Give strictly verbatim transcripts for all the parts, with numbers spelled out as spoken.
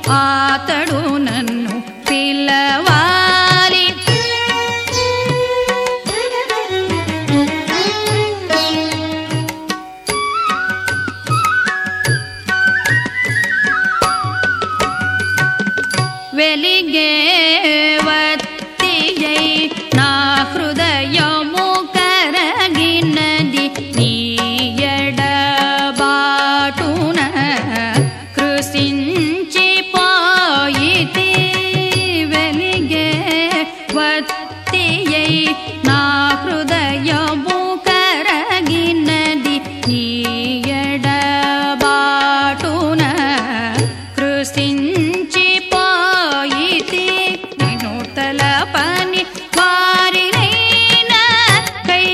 ఆతడు నన్ను పిలవాలి. వెలిగే వత్తియై నా హృదయము కరగినది నీ ఎడబాటున కృషించిపోయితి. వెలిగే వత్తియై నా హృదయము కరగినది నీ ఎడబాటున కృషించి పని వారినైనా కై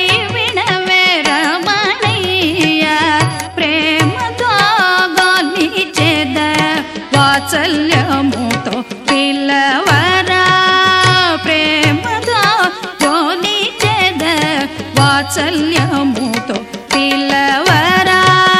వినవెరమణయ్య. ప్రేమతో గొలిచెద వాత్సల్యముతో పిలవరా. ప్రేమతో గొలిచెద వాత్సల్యముతో పిలవరా.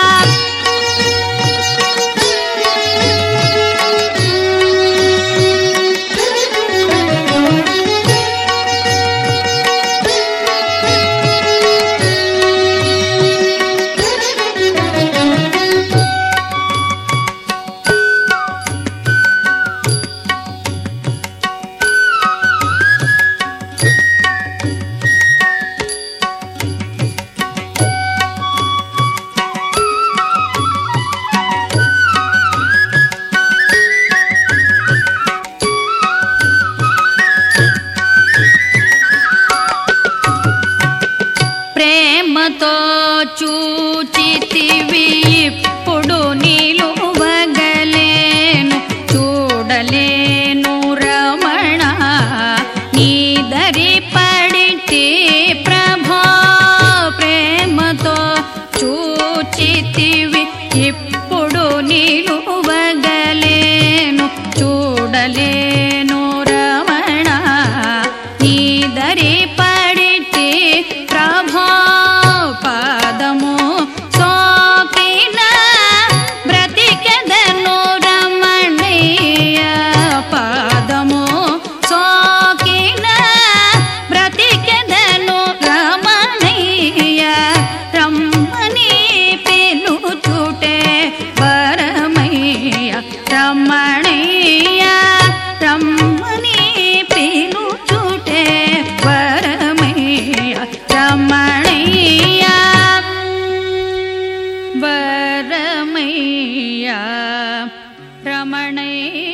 ప్రేమతో చూచితివి ఇప్పుడు నిలువగలేను చూడలేను రమణ. నీ దరి పడితే ప్రభో. ప్రేమతో చూచితివి ఇప్పుడు నిలువగలేను చూడలేను రమణ. నీ దరి పడితే ప్రభో. పాదము సోకిన బ్రతికెదను రమణీయ. పాదము సోకిన బ్రతికెదను రమణీయ. రమ్మని పిలుచుటే వరమయ్య రమణీయ. రమ్మని పిలుచుటే వరమయ్య రమణీయ. వరమయ్య రమణయ్య.